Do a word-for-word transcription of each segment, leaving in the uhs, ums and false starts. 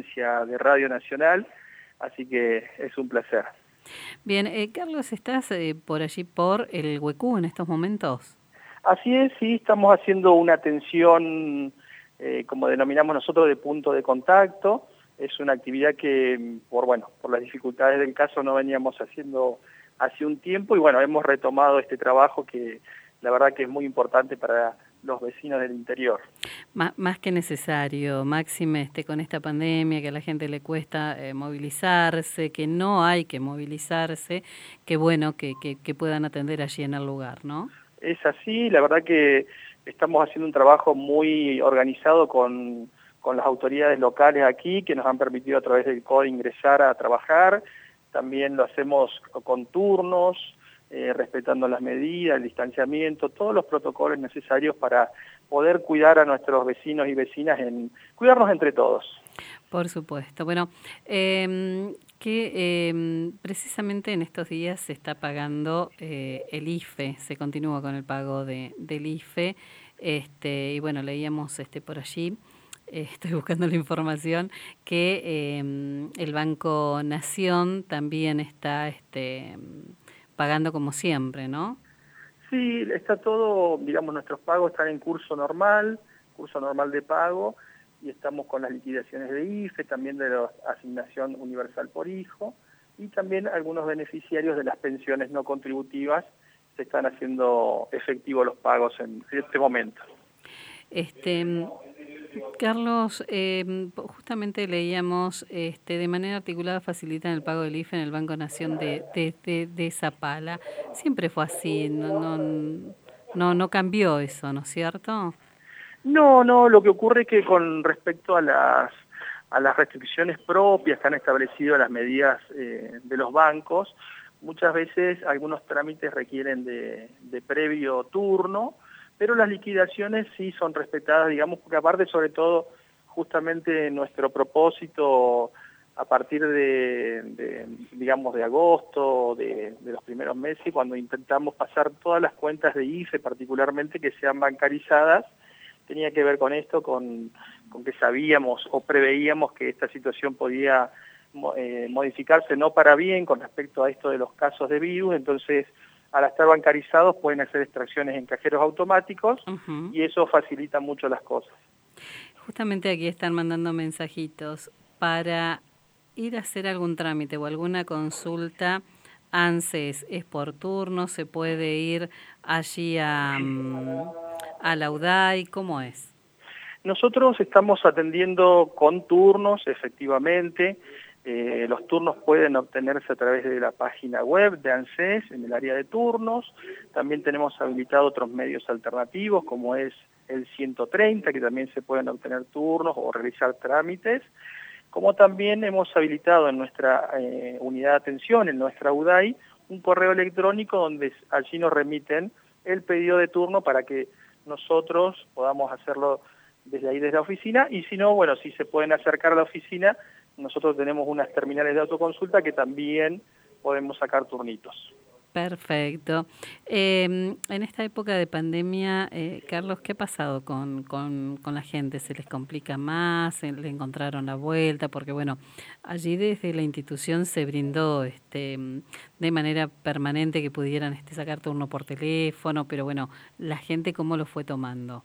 audiencia de Radio Nacional, así que es un placer. Bien, eh, Carlos, ¿estás eh, por allí por el Huecú en estos momentos? Así es, sí, estamos haciendo una atención, eh, como denominamos nosotros, de punto de contacto. Es una actividad que, por bueno, por las dificultades del caso, no veníamos haciendo hace un tiempo y bueno, hemos retomado este trabajo que la verdad que es muy importante para los vecinos del interior. Má, más que necesario, máxime este, con esta pandemia, que a la gente le cuesta eh, movilizarse, que no hay que movilizarse, que bueno que, que, que puedan atender allí en el lugar, ¿no? Es así, la verdad que estamos haciendo un trabajo muy organizado con, con las autoridades locales aquí, que nos han permitido a través del C O D ingresar a trabajar. También lo hacemos con turnos, eh, respetando las medidas, el distanciamiento, todos los protocolos necesarios para poder cuidar a nuestros vecinos y vecinas, en cuidarnos entre todos. Por supuesto. Bueno, eh, que eh, precisamente en estos días se está pagando eh, el I F E, se continúa con el pago de, del I F E, este, y bueno, leíamos este por allí, eh, estoy buscando la información, que eh, el Banco Nación también está este, pagando como siempre, ¿no? Sí, está todo, digamos, nuestros pagos están en curso normal, curso normal de pago, y estamos con las liquidaciones de I F E, también de la asignación universal por hijo, y también algunos beneficiarios de las pensiones no contributivas se están haciendo efectivos los pagos en este momento. Este, Carlos, eh, justamente leíamos, este, de manera articulada facilitan el pago del I F E en el Banco Nación de, de, de, de Zapala. Siempre fue así, no, no, no, no cambió eso, ¿no es cierto? No, no, lo que ocurre es que con respecto a las, a las restricciones propias que han establecido las medidas eh, de los bancos, muchas veces algunos trámites requieren de, de previo turno, pero las liquidaciones sí son respetadas, digamos, porque aparte, sobre todo, justamente nuestro propósito a partir de, de digamos, de agosto, de, de los primeros meses, cuando intentamos pasar todas las cuentas de I F E, particularmente que sean bancarizadas, tenía que ver con esto, con, con que sabíamos o preveíamos que esta situación podía eh, modificarse no para bien con respecto a esto de los casos de virus, entonces al estar bancarizados pueden hacer extracciones en cajeros automáticos uh-huh. y eso facilita mucho las cosas. Justamente aquí están mandando mensajitos para ir a hacer algún trámite o alguna consulta. ANSES es por turno, se puede ir allí a... Um, a la U D A I, ¿cómo es? Nosotros estamos atendiendo con turnos, efectivamente. Eh, los turnos pueden obtenerse a través de la página web de ANSES en el área de turnos. También tenemos habilitado otros medios alternativos, como es el ciento treinta, que también se pueden obtener turnos o realizar trámites. Como también hemos habilitado en nuestra eh, unidad de atención, en nuestra U D A I, un correo electrónico donde allí nos remiten el pedido de turno para que nosotros podamos hacerlo desde ahí, desde la oficina, y si no, bueno, si se pueden acercar a la oficina, nosotros tenemos unas terminales de autoconsulta que también podemos sacar turnitos. Perfecto. Eh, en esta época de pandemia, eh, Carlos, ¿qué ha pasado con, con, con la gente? ¿Se les complica más? ¿Le encontraron la vuelta? Porque, bueno, allí desde la institución se brindó este, de manera permanente que pudieran este, sacar turno por teléfono, pero, bueno, ¿la gente cómo lo fue tomando?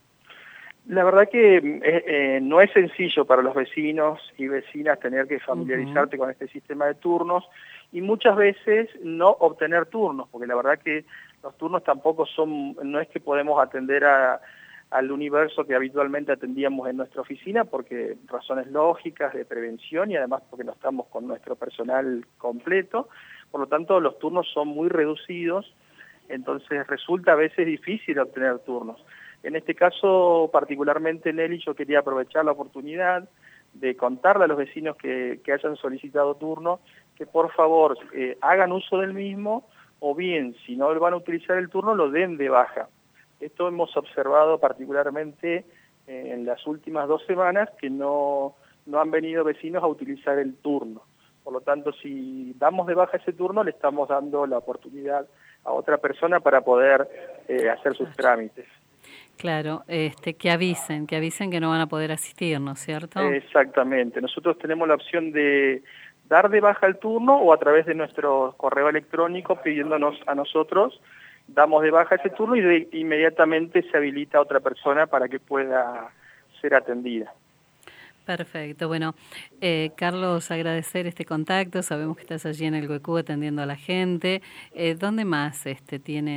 La verdad que eh, eh, no es sencillo para los vecinos y vecinas tener que familiarizarte uh-huh. con este sistema de turnos y muchas veces no obtener turnos, porque la verdad que los turnos tampoco son, no es que podemos atender a, al universo que habitualmente atendíamos en nuestra oficina, porque razones lógicas de prevención y además porque no estamos con nuestro personal completo, por lo tanto los turnos son muy reducidos, entonces resulta a veces difícil obtener turnos. En este caso, particularmente, Nelly, yo quería aprovechar la oportunidad de contarle a los vecinos que, que hayan solicitado turno que por favor eh, hagan uso del mismo o bien, si no van a utilizar el turno, lo den de baja. Esto hemos observado particularmente eh, en las últimas dos semanas que no, no han venido vecinos a utilizar el turno. Por lo tanto, si damos de baja ese turno, le estamos dando la oportunidad a otra persona para poder eh, hacer sus trámites. Claro, este, que avisen, que avisen que no van a poder asistir, ¿no es cierto? Exactamente. Nosotros tenemos la opción de dar de baja el turno o a través de nuestro correo electrónico pidiéndonos a nosotros, damos de baja ese turno y de, inmediatamente se habilita a otra persona para que pueda ser atendida. Perfecto. Bueno, eh, Carlos, agradecer este contacto. Sabemos que estás allí en el Güecú atendiendo a la gente. Eh, ¿Dónde más este,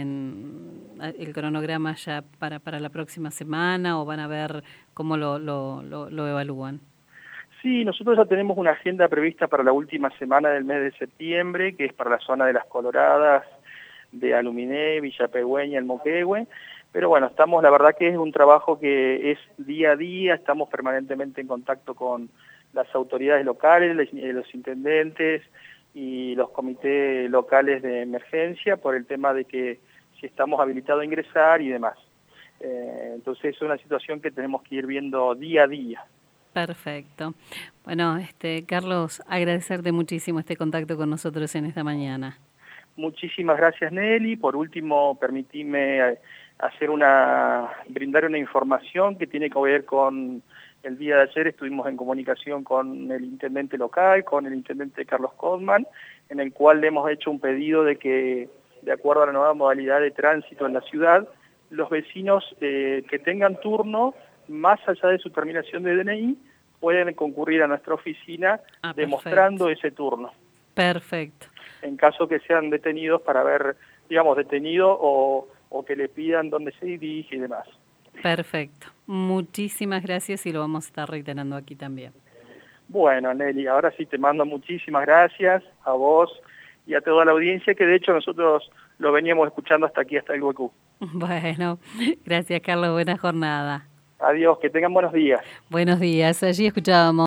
tienen el cronograma ya para, para la próxima semana o van a ver cómo lo, lo, lo, lo evalúan? Sí, nosotros ya tenemos una agenda prevista para la última semana del mes de septiembre, que es para la zona de Las Coloradas, de Aluminé, Villa Pegüeña, El Moquegüe. Pero bueno, estamos, la verdad que es un trabajo que es día a día, estamos permanentemente en contacto con las autoridades locales, los intendentes y los comités locales de emergencia por el tema de que si estamos habilitados a ingresar y demás. Eh, entonces es una situación que tenemos que ir viendo día a día. Perfecto. Bueno, este Carlos, agradecerte muchísimo este contacto con nosotros en esta mañana. Muchísimas gracias, Nelly. Por último, permitime hacer una, brindar una información que tiene que ver con el día de ayer. Estuvimos en comunicación con el intendente local, con el intendente Carlos Codman, en el cual le hemos hecho un pedido de que, de acuerdo a la nueva modalidad de tránsito en la ciudad, los vecinos eh, que tengan turno, más allá de su terminación de D N I, pueden concurrir a nuestra oficina ah, demostrando ese turno. Perfecto. En caso que sean detenidos para ver, digamos, detenido o, o que le pidan dónde se dirige y demás. Perfecto. Muchísimas gracias y lo vamos a estar reiterando aquí también. Bueno, Nelly, ahora sí te mando muchísimas gracias a vos y a toda la audiencia, que de hecho nosotros lo veníamos escuchando hasta aquí, hasta el Güecú. Bueno, gracias Carlos, buena jornada. Adiós, que tengan buenos días. Buenos días, allí escuchábamos.